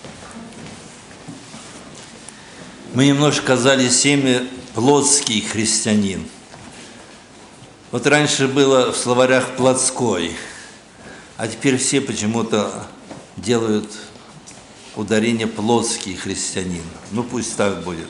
Мы немножко сказали семя плотский христианин. Вот раньше было в словарях плотской, а теперь все почему-то делают ударение плотский христианин. Ну пусть так будет.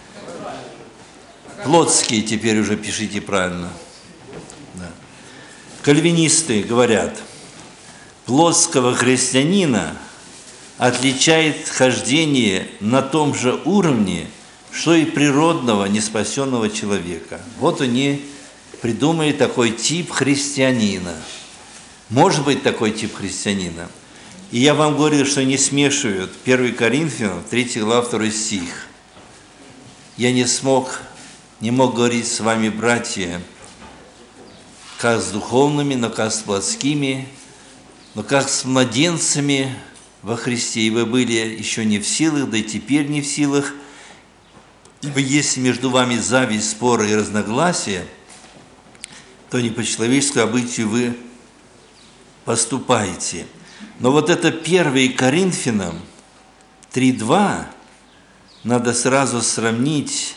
Плотский теперь уже пишите правильно. Да. Кальвинисты говорят, плотского христианина отличает хождение на том же уровне, что и природного неспасенного человека. Вот они придумали такой тип христианина. Может быть такой тип христианина. И я вам говорил, что не смешивают 1 Коринфянам, 3 глава, 2 стих. Я не мог говорить с вами, братья, как с духовными, но как с плотскими, но как с младенцами во Христе. И вы были еще не в силах, да и теперь не в силах. Ибо если между вами зависть, споры и разногласия, то не по человеческому обычаю вы поступаете. Но вот это 1 Коринфянам 3:2 надо сразу сравнить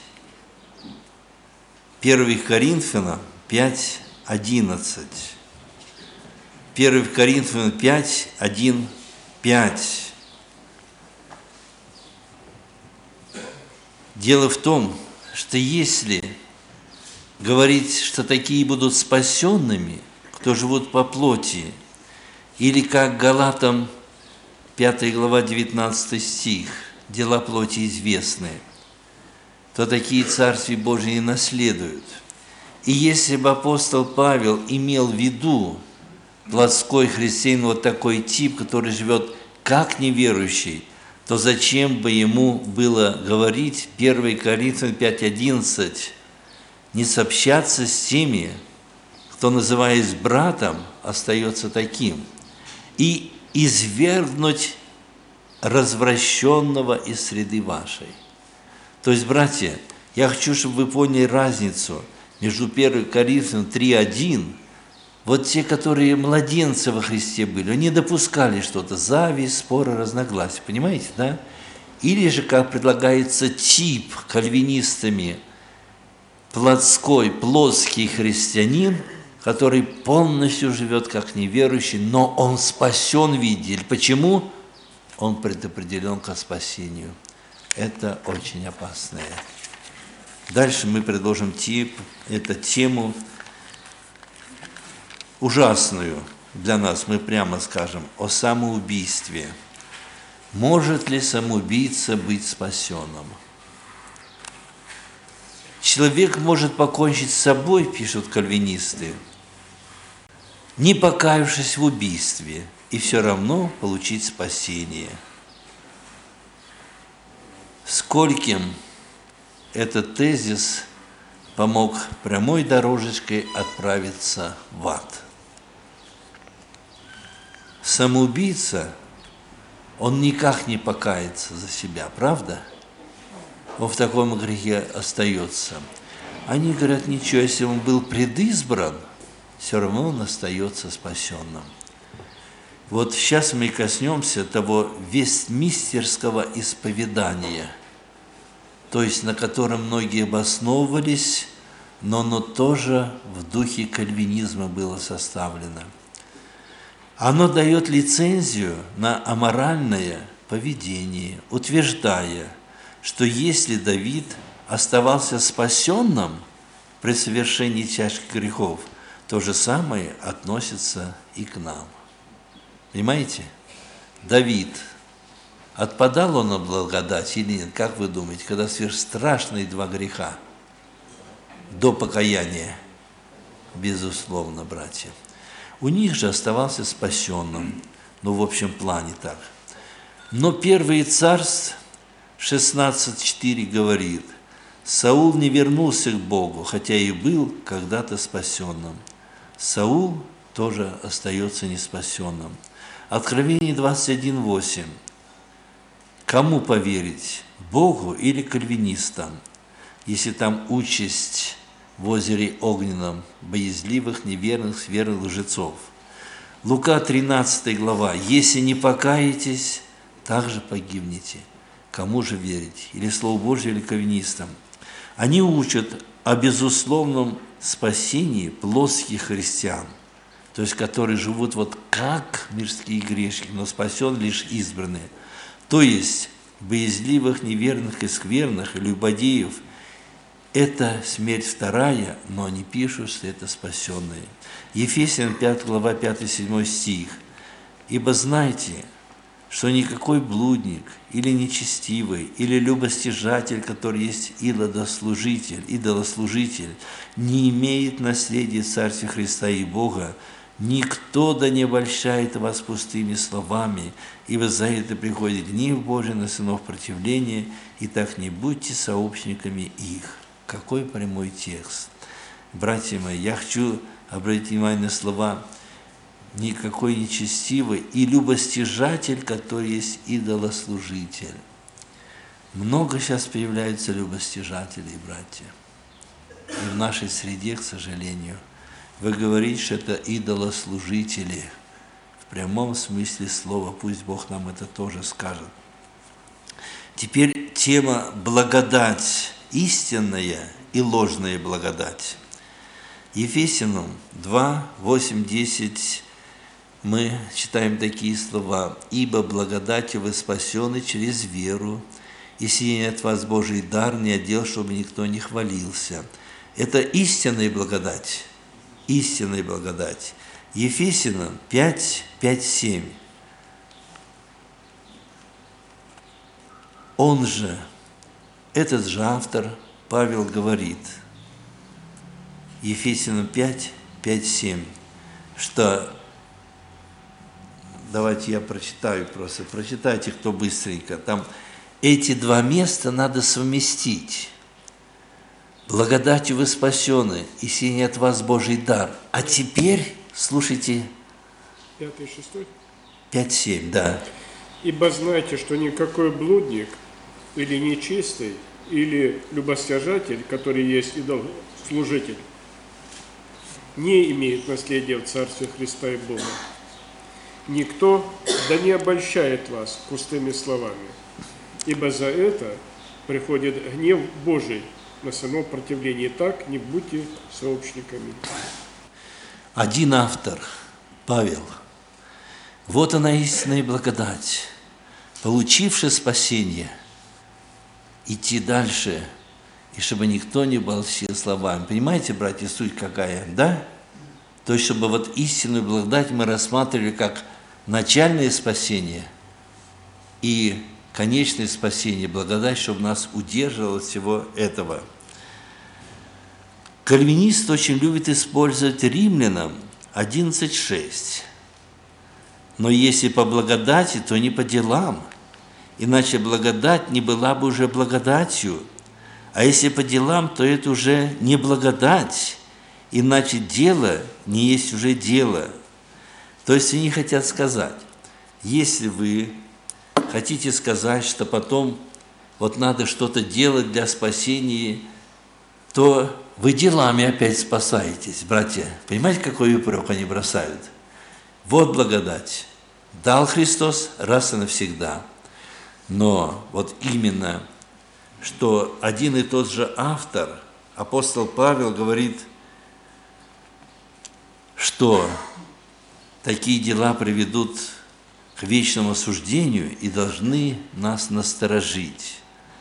1 Коринфянам 5:11. 1 Коринфянам 5:1, 5. Дело в том, что если говорить, что такие будут спасенными, кто живут по плоти, или как Галатам 5 глава 19 стих, дела плоти известны, то такие Царствие Божие не наследуют. И если бы апостол Павел имел в виду плотской христианин, вот такой тип, который живет как неверующий, то зачем бы ему было говорить 1 Коринфянам 5:11, не сообщаться с теми, кто, называясь братом, остается таким, и извергнуть развращенного из среды вашей. То есть, братья, я хочу, чтобы вы поняли разницу между 1 Коринфянам 3:1. Вот те, которые младенцы во Христе были, они допускали что-то, зависть, споры, разногласия. Понимаете, да? Или же, как предлагается тип кальвинистами, плотский христианин, который полностью живет как неверующий, но он спасен, видели. Почему? Он предопределен к спасению. Это очень опасное. Дальше мы предложим эту тему ужасную для нас, мы прямо скажем, о самоубийстве. Может ли самоубийца быть спасенным? Человек может покончить с собой, пишут кальвинисты, не покаявшись в убийстве, и все равно получить спасение. Скольким этот тезис помог прямой дорожечкой отправиться в ад. Самоубийца, он никак не покается за себя, правда? Он в таком грехе остается. Они говорят, ничего, если он был предизбран, все равно он остается спасенным. Вот сейчас мы коснемся того вестминстерского исповедания, то есть на котором многие обосновывались, но оно тоже в духе кальвинизма было составлено. Оно дает лицензию на аморальное поведение, утверждая, что если Давид оставался спасенным при совершении тяжких грехов, то же самое относится и к нам. Понимаете? Давид, отпадал он от благодати или нет? Как вы думаете, когда сверхстрашные 2 греха до покаяния? Безусловно, братья. У них же оставался спасенным, ну, в общем плане так. Но 1 Царств 16:4 говорит, Саул не вернулся к Богу, хотя и был когда-то спасенным. Саул тоже остается неспасенным. Откровение 21:8. Кому поверить, Богу или кальвинистам, если там участь в озере огненном боязливых, неверных, сверх лжецов? Лука 13 глава. Если не покаетесь, также погибнете. Кому же верить? Или Слову Божьему, или кальвинистам? Они учат о безусловном спасении плотских христиан, то есть которые живут вот как мирские грешники, но спасен лишь избранные. То есть боязливых, неверных и скверных, и любодеев – это смерть вторая, но они пишут, что это спасенные. Ефесянам 5 глава 5-7 стих. «Ибо знайте, что никакой блудник, или нечестивый, или любостяжатель, который есть идолослужитель, не имеет наследия Царствия Христа и Бога. Никто да не обольщает вас пустыми словами, ибо за это приходит гнев Божий на сынов противления, и так не будьте сообщниками их». Какой прямой текст. Братья мои, я хочу обратить внимание на слова «никакой нечестивый» и «любостяжатель, который есть идолослужитель». Много сейчас появляются любостяжателей, братья. И в нашей среде, к сожалению. Вы говорите, что это идолослужители. В прямом смысле слова. Пусть Бог нам это тоже скажет. Теперь тема благодать. Истинная и ложная благодать. Ефесянам 2, 8, 10 мы читаем такие слова. «Ибо благодатью вы спасены через веру, и сие от вас Божий дар, не отдел, чтобы никто не хвалился». Это истинная благодать. Истинная благодать. Ефесянам 5, 5, 7. Он же, этот же автор, Павел говорит, Ефесянам 5, 5, 7, что, давайте я прочитаю просто, прочитайте, кто быстренько, там эти два места надо совместить. Благодатью вы спасены, и сие от вас Божий дар. А теперь, слушайте, 5, 6. 5, 7, да. «Ибо знайте, что никакой блудник, или нечистый, или любостяжатель, который есть идолослужитель, не имеет наследия в Царстве Христа и Бога. Никто да не обольщает вас пустыми словами, ибо за это приходит гнев Божий на сынов противления. Так не будьте сообщниками». Один автор, Павел. Вот она истинная благодать. Получивши спасение, идти дальше, и чтобы никто не обольстил словами. Понимаете, братья, суть какая, да? То есть, чтобы вот истинную благодать мы рассматривали как начальное спасение и конечное спасение, благодать, чтобы нас удерживало от всего этого. Кальвинист очень любит использовать Римлянам 11:6. Но если по благодати, то не по делам, иначе благодать не была бы уже благодатью. А если по делам, то это уже не благодать, иначе дело не есть уже дело. То есть они хотят сказать, если вы хотите сказать, что потом вот надо что-то делать для спасения, то вы делами опять спасаетесь, братья. Понимаете, какой упрек они бросают? Вот благодать. Дал Христос раз и навсегда. Но вот именно, что один и тот же автор, апостол Павел, говорит, что такие дела приведут к вечному осуждению и должны нас насторожить.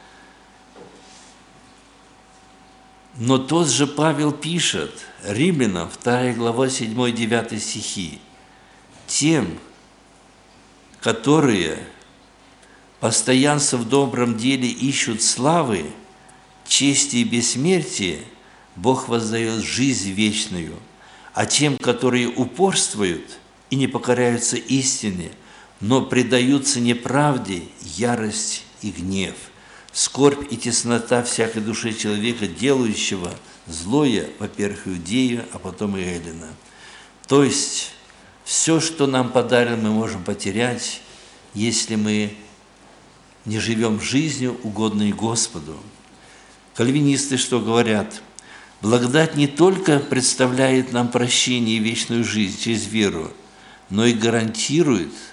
Но тот же Павел пишет, Римлянам 2 глава 7-9 стихи, тем, которые постоянство в добром деле ищут славы, чести и бессмертия, Бог воздает жизнь вечную, а тем, которые упорствуют и не покоряются истине, но предаются неправде, ярость и гнев, скорбь и теснота всякой души человека, делающего злое, во-первых, Иудею, а потом и Эллина. То есть, все, что нам подарено, мы можем потерять, если мы не живем жизнью, угодной Господу. Кальвинисты что говорят? Благодать не только представляет нам прощение и вечную жизнь через веру, но и гарантирует,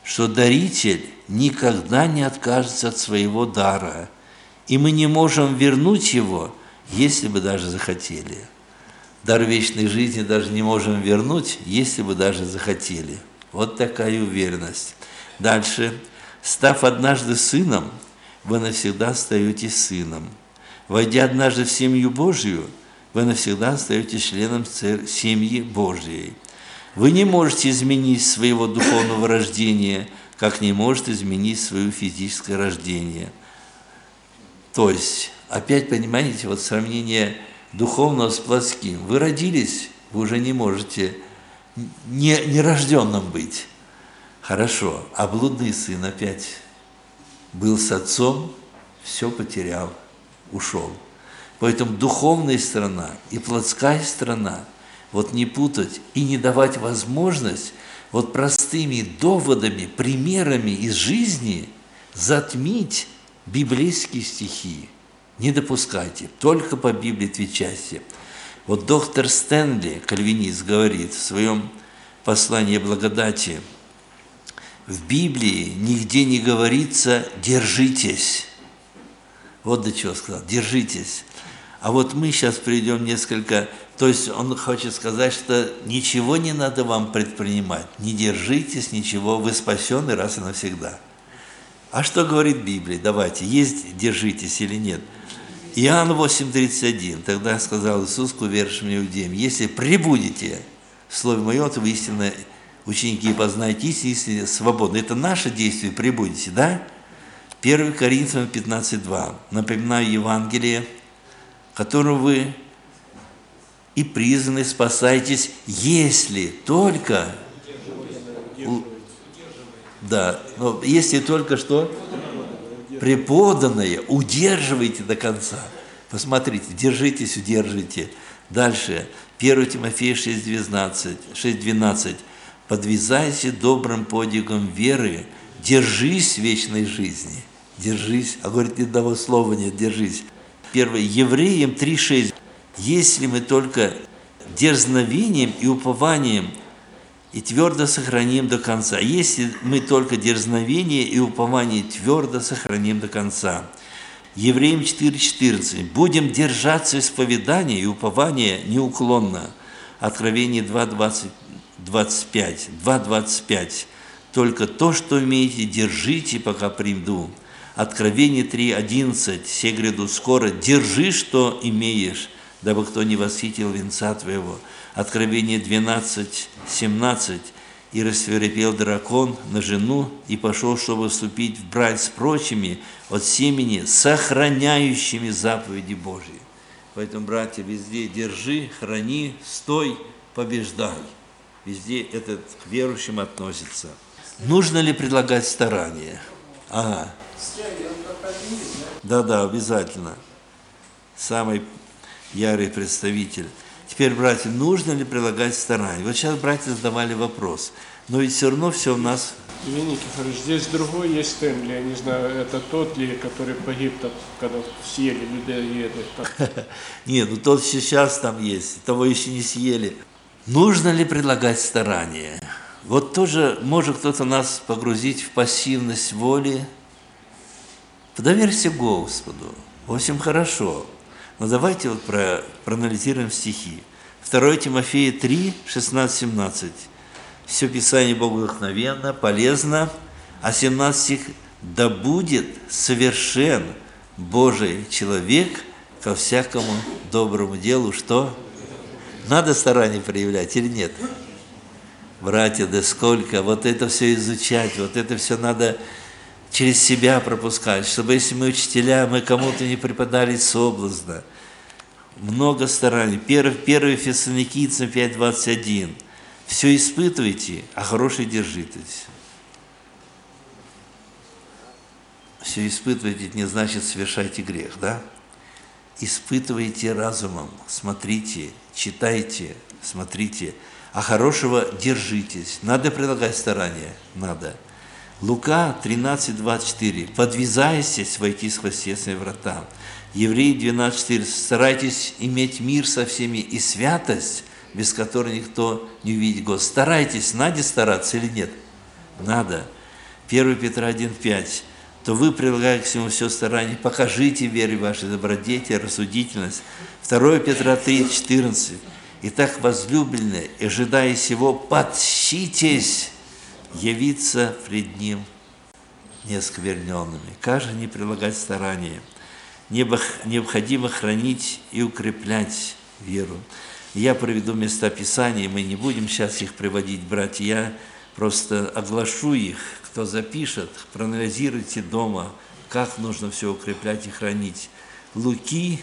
что даритель никогда не откажется от своего дара, и мы не можем вернуть его, если бы даже захотели. Дар вечной жизни даже не можем вернуть, если бы даже захотели. Вот такая уверенность. Дальше. Став однажды сыном, вы навсегда остаетесь сыном. Войдя однажды в семью Божию, вы навсегда остаетесь членом семьи Божьей. Вы не можете изменить своего духовного рождения, как не может изменить свое физическое рождение. То есть, опять понимаете, вот сравнение духовного с плотским. Вы родились, вы уже не можете нерожденным быть. Хорошо, а блудный сын опять был с отцом, все потерял, ушел. Поэтому духовная сторона и плотская сторона, вот не путать и не давать возможность вот простыми доводами, примерами из жизни затмить библейские стихи. Не допускайте, только по Библии отвечайте. Вот доктор Стэнли, кальвинист, говорит в своем послании о благодати, в Библии нигде не говорится «держитесь». Вот до чего сказал, «держитесь». А вот мы сейчас приведем несколько, то есть он хочет сказать, что ничего не надо вам предпринимать, не держитесь, ничего, вы спасены раз и навсегда. А что говорит Библия? Давайте, есть «держитесь» или нет? Иоанн 8:31, тогда сказал Иисус к уверовавшим иудеям, если пребудете в Слове Моем, то вы истинно ученики, познаете истину, свободны. Это наше действие, пребудете, да? 1 Коринфянам 15:2. Напоминаю Евангелие, которым вы и призваны, спасаетесь, если только... Да, но если только что... преподанное удерживайте до конца. Посмотрите, держитесь, удержите. Дальше, 1 Тимофея 6:12. Подвязайся добрым подвигом веры, держись вечной жизни. Держись, а говорит, ни одного слова нет, держись. 1 Евреям 3:6. Если мы только дерзновением и упованием и твердо сохраним до конца. Если мы только дерзновение и упование твердо сохраним до конца. Евреям 4:14. Будем держаться исповедания и упования неуклонно. Откровение 2:25. Только то, что умеете, держите, пока приду. Откровение 3:11. Се гряду скоро. Держи, что имеешь, дабы кто не восхитил венца твоего. Откровение 12:17. И рассвирепел дракон на жену и пошел, чтобы вступить в брань с прочими от семени, сохраняющими заповеди Божьи. Поэтому, братья, везде держи, храни, стой, побеждай. Везде это к верующим относится. Нужно ли предлагать старания? Ага. Да, обязательно. Самый ярый представитель. Теперь, братья, нужно ли прилагать старания? Вот сейчас братья задавали вопрос, но ведь все равно все у нас... Евгений Никифорович, здесь другой есть Стэнли, я не знаю, это тот ли, который погиб, когда съели людоеды? Нет, ну тот сейчас там есть, того еще не съели. Нужно ли предлагать старания? Вот тоже может кто-то нас погрузить в пассивность воли. Доверься Господу, в общем, хорошо. Но давайте вот проанализируем стихи. 2 Тимофея 3, 16-17. Все Писание богодухновенно, полезно. А 17 стих. Да будет совершен Божий человек ко всякому доброму делу. Что? Надо старание проявлять или нет? Братья, да сколько? Вот это все изучать, вот это все надо... через себя пропускать, чтобы если мы учителя, мы кому-то не преподали соблазна. Много стараний. 1 Фессалоникийцам 5:21. Все испытывайте, а хорошее держитесь. Все испытывайте, это не значит совершайте грех, да? Испытывайте разумом, смотрите, читайте, смотрите, а хорошего держитесь. Надо прилагать старания? Надо. Лука 13:24. Подвязайтесь войти с естественными врата. Евреи 12:4. Старайтесь иметь мир со всеми и святость, без которой никто не увидит Господа. Старайтесь, надо стараться или нет? Надо. 1 Петра 1,5, то вы, прилагая к всему все старание, покажите вере вашей добродетель, рассудительность. 2 Петра 3,14. Итак, возлюбленные, ожидая сего, подщитесь явиться пред Ним неоскверненными. Каждый не прилагать старания. Необходимо хранить и укреплять веру. Я приведу места Писания, мы не будем сейчас их приводить, братья, я просто оглашу их. Кто запишет, проанализируйте дома, как нужно все укреплять и хранить. Луки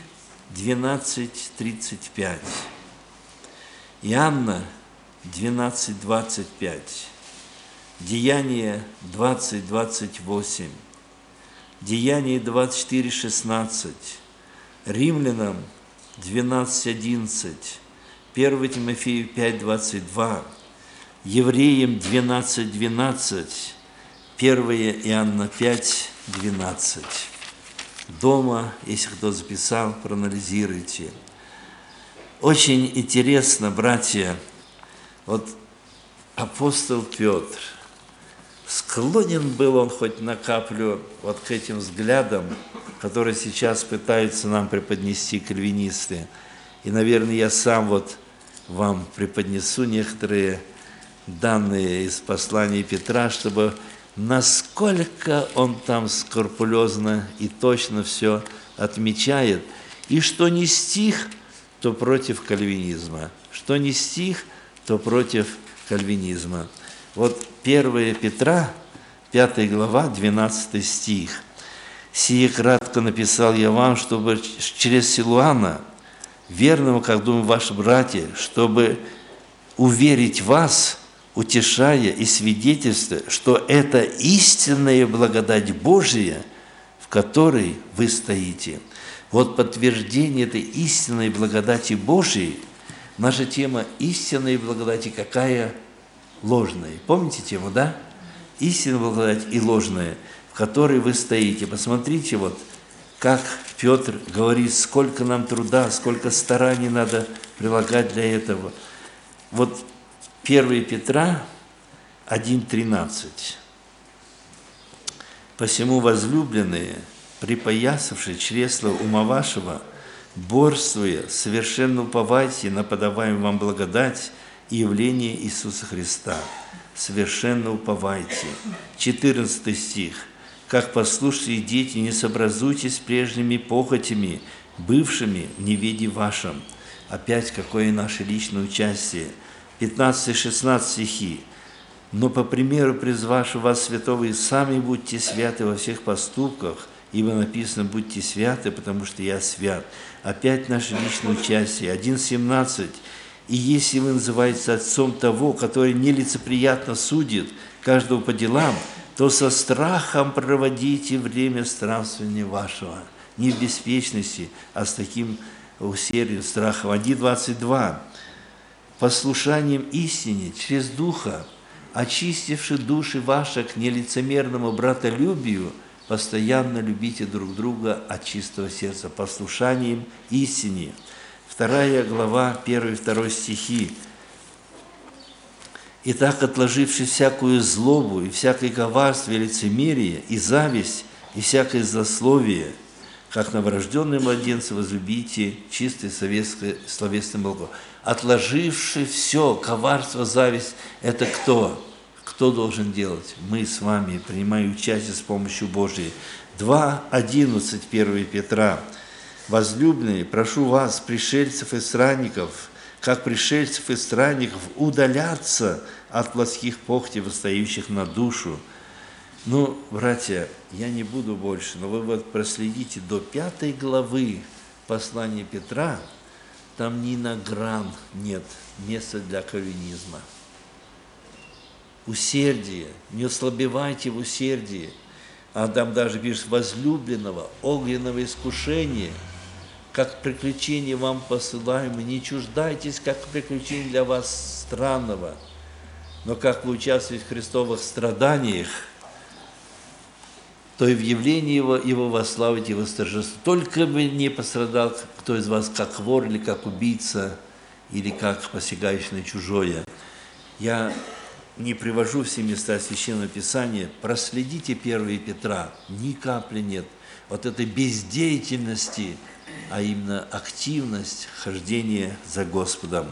12:35, Иоанна 12:25, Деяния 20:28, Деяния 24:16, Римлянам 12:11, 1 Тимофею 5:22, Евреям 12:12, 1 Иоанна 5:12. Дома, если кто записал, проанализируйте. Очень интересно, братья, вот апостол Петр, склонен был он хоть на каплю вот к этим взглядам, которые сейчас пытаются нам преподнести кальвинисты. И, наверное, я сам вот вам преподнесу некоторые данные из послания Петра, чтобы насколько он там скрупулезно и точно все отмечает. И что не стих, то против кальвинизма. Что не стих, то против кальвинизма. Вот 1 Петра, 5 глава, 12 стих. «Сие кратко написал я вам, чтобы через Силуана, верного, как думаю, ваши братья, чтобы уверить вас, утешая и свидетельствуя, что это истинная благодать Божия, в которой вы стоите». Вот подтверждение этой истинной благодати Божией, наша тема истинной благодати какая? Ложная. Помните тему, да? Истинная благодать и ложная, в которой вы стоите. Посмотрите, вот как Петр говорит, сколько нам труда, сколько стараний надо прилагать для этого. Вот 1 Петра 1:13. «Посему, возлюбленные, припоясавшие чресла ума вашего, борствуя, совершенно уповайте на подаваемую вам благодать и явление Иисуса Христа. Совершенно уповайте». 14 стих. «Как послушные дети, не сообразуйтесь с прежними похотями, бывшими в неведении вашем». Опять какое наше личное участие. 15-16 стихи. «Но по примеру призвавшего вас святого, и сами будьте святы во всех поступках, ибо написано, будьте святы, потому что я свят». Опять наше личное участие. 1:17. «И если вы называетесь отцом того, который нелицеприятно судит каждого по делам, то со страхом проводите время странствования вашего». Не в беспечности, а с таким усердием, страхом. 1:22. «Послушанием истине через Духа, очистивши души ваши к нелицемерному братолюбию, постоянно любите друг друга от чистого сердца». Послушанием истине. 2 глава, 1 и 2 стихи. «Итак, отложивши всякую злобу и всякое коварство и лицемерие, и зависть, и всякое злословие, как новорожденные младенцы, возлюбите чистый словесный молоко». Отложивши все, коварство, зависть, это кто? Кто должен делать? Мы с вами, принимая участие с помощью Божией. 2:11, 1 Петра. «Возлюбленные, прошу вас, пришельцев и странников, как пришельцев и странников, удаляться от плотских похотей, восстающих на душу». Ну, братья, я не буду больше, но вы вот проследите до 5 главы послания Петра, там ни на гран нет места для кальвинизма. Усердие, не ослабевайте в усердии. А там даже пишет: возлюбленного, огненного искушения, как приключение вам посылаем, не чуждайтесь, как приключение для вас странного, но как вы участвуете в христовых страданиях, то и в явлении его восславите, его восторжествуйте. Только бы не пострадал кто из вас как вор, или как убийца, или как посягающий на чужое. Я не привожу все места Священного Писания, проследите 1 Петра, ни капли нет вот этой бездеятельности, а именно активность хождения за Господом.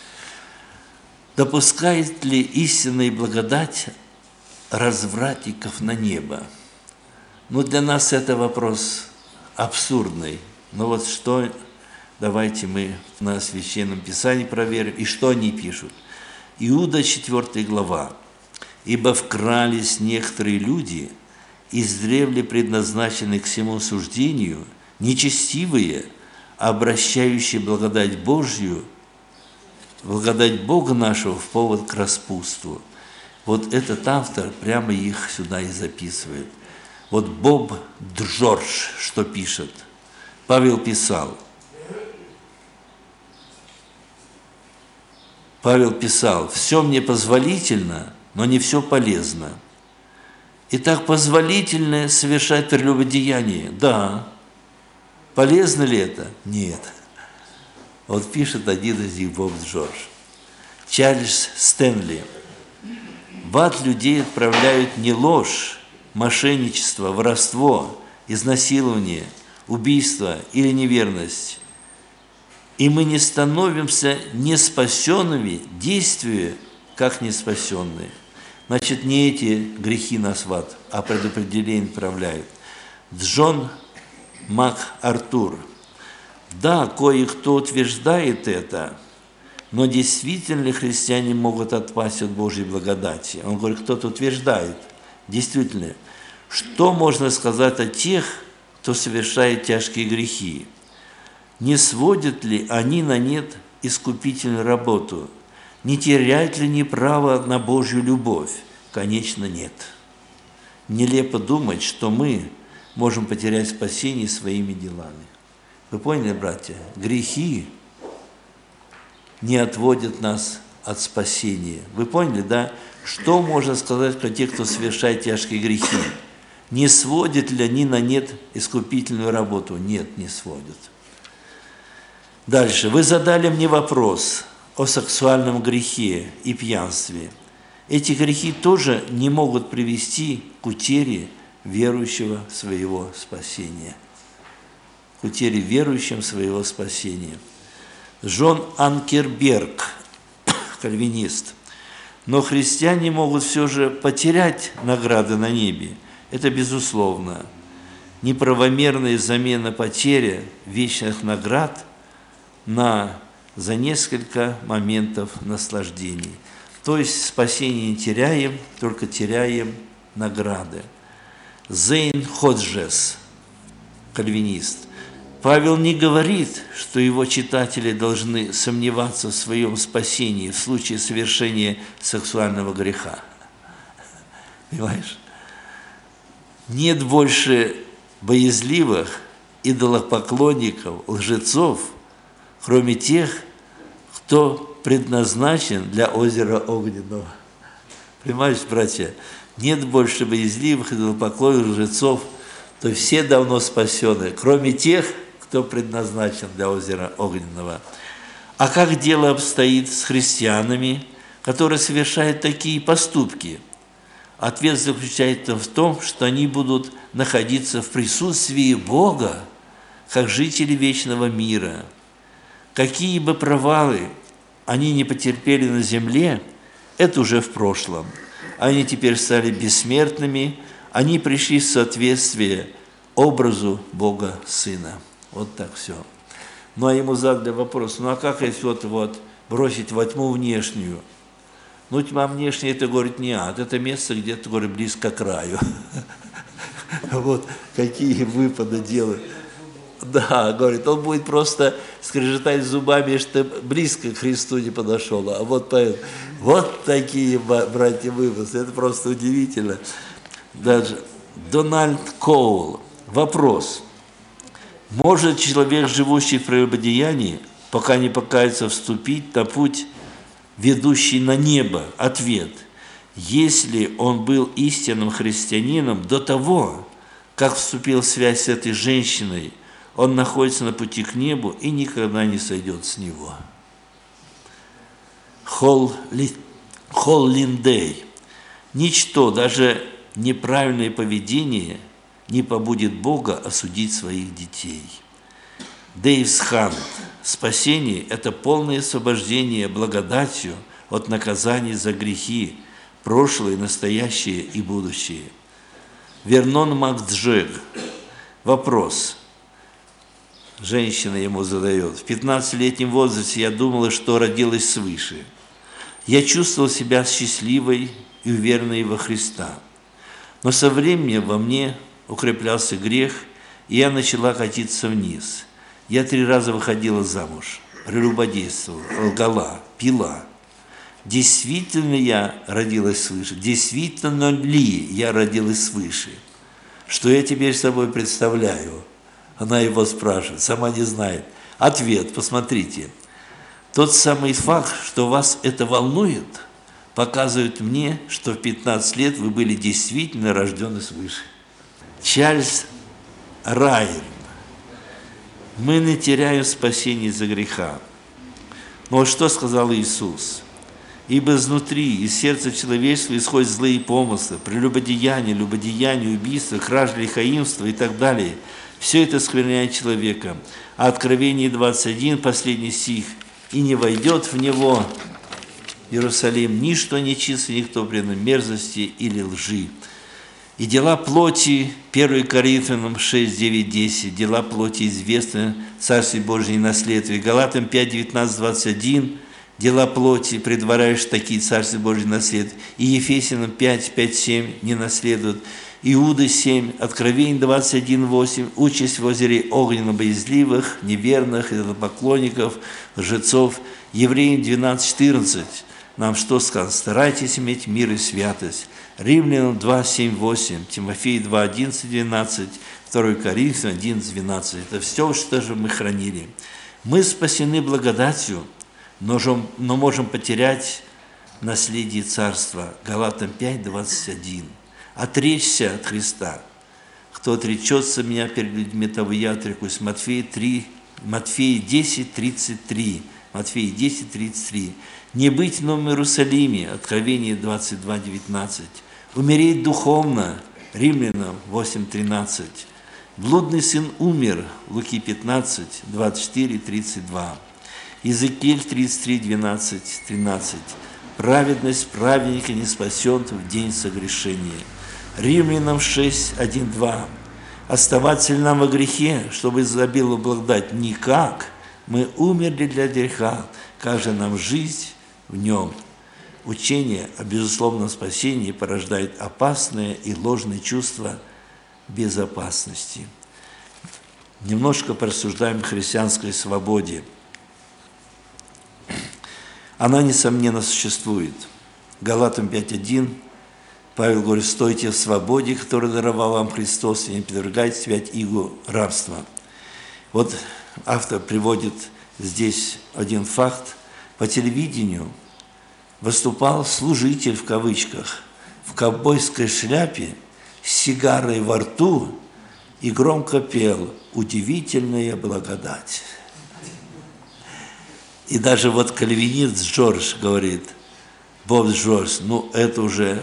Допускает ли истинная благодать развратников на небо? Ну, для нас это вопрос абсурдный. Но вот что, давайте мы на Священном Писании проверим, и что они пишут. Иуда, 4 глава. «Ибо вкрались некоторые люди, издревле предназначенные к всему суждению, нечестивые, обращающие благодать Божью, благодать Бога нашего в повод к распутству». Вот этот автор прямо их сюда и записывает. Вот Боб Джордж что пишет. Павел писал, «Все мне позволительно, но не все полезно. Итак, позволительно совершать прелюбодеяние? Да. Полезно ли это? Нет». Вот пишет один из них, Боб Джордж. Чарльз Стэнли. «В ад людей отправляют не ложь, мошенничество, воровство, изнасилование, убийство или неверность. И мы не становимся неспасенными, действуя как неспасенные». Значит, не эти грехи нас в ад, а предопределение отправляют. Джон МакАртур. Да, кое-кто утверждает это, но действительно ли христиане могут отпасть от Божьей благодати? Он говорит, кто-то утверждает. Действительно. Что можно сказать о тех, кто совершает тяжкие грехи? Не сводят ли они на нет искупительную работу? Не теряют ли они право на Божью любовь? Конечно, нет. Нелепо думать, что мы можем потерять спасение своими делами. Вы поняли, братья? Грехи не отводят нас от спасения. Вы поняли, да? Что можно сказать про тех, кто совершает тяжкие грехи? Не сводят ли они на нет искупительную работу? Нет, не сводят. Дальше. Вы задали мне вопрос о сексуальном грехе и пьянстве. Эти грехи тоже не могут привести к утере верующего своего спасения. К утере верующим своего спасения. Джон Анкерберг, кальвинист. Но христиане могут все же потерять награды на небе. Это безусловно. Неправомерная замена потери вечных наград за несколько моментов наслаждений. То есть спасение не теряем, только теряем награды. Зейн Ходжес, кальвинист. Павел не говорит, что его читатели должны сомневаться в своем спасении в случае совершения сексуального греха. Понимаешь? Нет больше боязливых, идолопоклонников, лжецов, кроме тех, кто предназначен для озера Огненного. Понимаешь, братья? Нет больше боязливых, идолопоклонников, лжецов, то все давно спасены, кроме тех, кто предназначен для озера Огненного. А как дело обстоит с христианами, которые совершают такие поступки? Ответ заключается в том, что они будут находиться в присутствии Бога, как жители вечного мира. Какие бы провалы они не потерпели на земле, это уже в прошлом. Они теперь стали бессмертными, они пришли в соответствие образу Бога Сына. Вот так все. Ну, а ему задали вопрос, ну, а как если вот бросить во тьму внешнюю? Ну, тьма внешняя, это, говорит, не ад, это место где-то, говорит, близко к краю. Вот какие выпады делают. Да, говорит, он будет просто скрежетать зубами, что близко к Христу не подошел. А вот поэтому, вот такие, братья, выпады. Это просто удивительно. Даже Дональд Коул. Вопрос. Может человек, живущий в прелюбодеянии, пока не покается, вступить на путь, ведущий на небо? Ответ. Если он был истинным христианином до того, как вступил в связь с этой женщиной, он находится на пути к небу и никогда не сойдет с него. Холл Холлиндей. Ничто, даже неправильное поведение не побудит Бога осудить своих детей. Дейвс Хант. Спасение – это полное освобождение благодатью от наказаний за грехи, прошлое, настоящее и будущее. Вернон Макджег. Вопрос. Женщина ему задает. В 15-летнем возрасте я думала, что родилась свыше. Я чувствовала себя счастливой и уверенной во Христа. Но со временем во мне укреплялся грех, и я начала катиться вниз. Я 3 раза выходила замуж, прелюбодействовала, лгала, пила. Действительно я родилась свыше? Действительно ли я родилась свыше? Что я теперь собой представляю? Она его спрашивает, сама не знает. Ответ, посмотрите. Тот самый факт, что вас это волнует, показывает мне, что в 15 лет вы были действительно рождены свыше. Чарльз Райан. Мы не теряем спасение из-за греха. Но вот что сказал Иисус? Ибо изнутри, из сердца человеческого исходят злые помыслы, прелюбодеяние, любодеяние, убийство, кража, лихаимство и так далее. Все это скверняет человека. А Откровение 21, последний стих. И не войдет в него Иерусалим ничто нечисто, никто предан мерзости или лжи. И дела плоти, 1 Коринфянам 6, 9, 10, дела плоти известны, Царствие Божие и наследие. Галатам 5, 19, 21, дела плоти, предвараешь такие Царствие Божие наследие. И Ефесянам 5, 5, 7 не наследуют. Иуда 7, Откровение 21, 8, участь в озере огненно-боязливых, неверных, идолопоклонников, лжецов. Евреям 12, 14, нам что сказано? Старайтесь иметь мир и святость. Римлянам 2, 7, 8, Тимофею 2, 11, 12, 2 Коринфянам 11, 12. Это все, что же мы хранили. Мы спасены благодатью, но можем потерять наследие царства. Галатам 5, 21. Отречься от Христа. Кто отречется меня перед людьми, того я отрекусь. Матфея 10, 33. Матфея 10, 33. Не быть в Новом Иерусалиме. Откровение 22, 19. Умереть духовно. Римлянам 8, 13. Блудный сын умер. Луки 15, 24, 32. Иезекииль 33, 12, 13. Праведность праведника не спасен в день согрешения. Римлянам 6, 1, 2. Оставаться ли нам во грехе, чтобы изобиловала благодать? Никак. Мы умерли для греха. Как же нам жизнь в нем? Учение о безусловном спасении порождает опасное и ложное чувство безопасности. Немножко порассуждаем о христианской свободе. Она, несомненно, существует. Галатам 5.1 Павел говорит, стойте в свободе, которую даровал вам Христос, и не подвергайте себя игу рабства. Вот автор приводит здесь один факт. По телевидению выступал служитель, в кавычках, в ковбойской шляпе, с сигарой во рту и громко пел «Удивительная благодать». И даже вот кальвинист Джордж говорит, Боб Джордж, ну это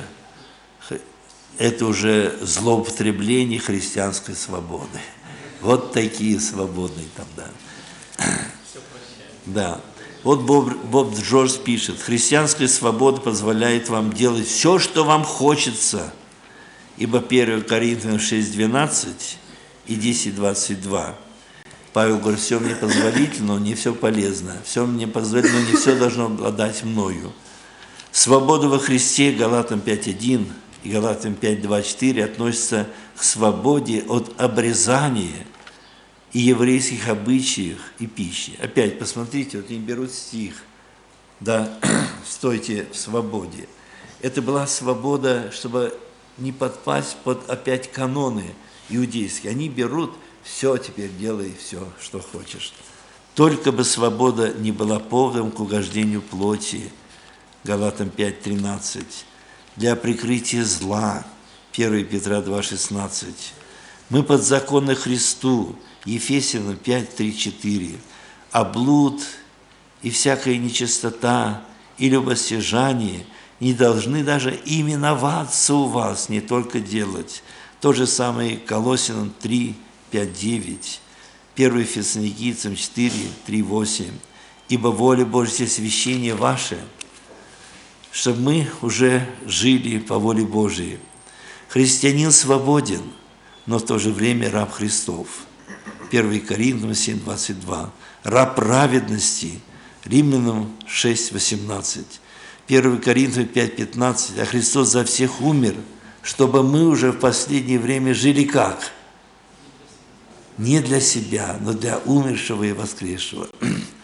уже злоупотребление христианской свободы. Вот такие свободные там, да. Да. Вот Боб Джордж пишет, христианская свобода позволяет вам делать все, что вам хочется, ибо 1 Коринфянам 6:12 и 10:22. Павел говорит, все мне позволительно, но не все полезно. Все мне позволительно, но не все должно обладать мною. Свобода во Христе, Галатам 5:1 и Галатам 5:24 относится к свободе от обрезания и еврейских обычаев и пищи. Опять посмотрите, вот они берут стих, да, стойте в свободе. Это была свобода, чтобы не подпасть под опять каноны иудейские. Они берут все, теперь делай все, что хочешь. Только бы свобода не была поводом к угождению плоти. Галатам 5:13. Для прикрытия зла. 1 Петра 2:16. Мы подзаконны Христу. Ефесянам 5:3-4. А блуд и всякая нечистота и любостяжание не должны даже именоваться у вас, не только делать. То же самое Колоссянам 3, 5, 9, 1 Фессалоникийцам 4, 3, 8. Ибо воля Божья освящение ваше, чтобы мы уже жили по воле Божией. Христианин свободен, но в то же время раб Христов. 1 Коринфянам 7, 22. Раб праведности, Римлянам 6, 18. 1 Коринфянам 5, 15. А Христос за всех умер, чтобы мы уже в последнее время жили как? Не для себя, но для умершего и воскресшего.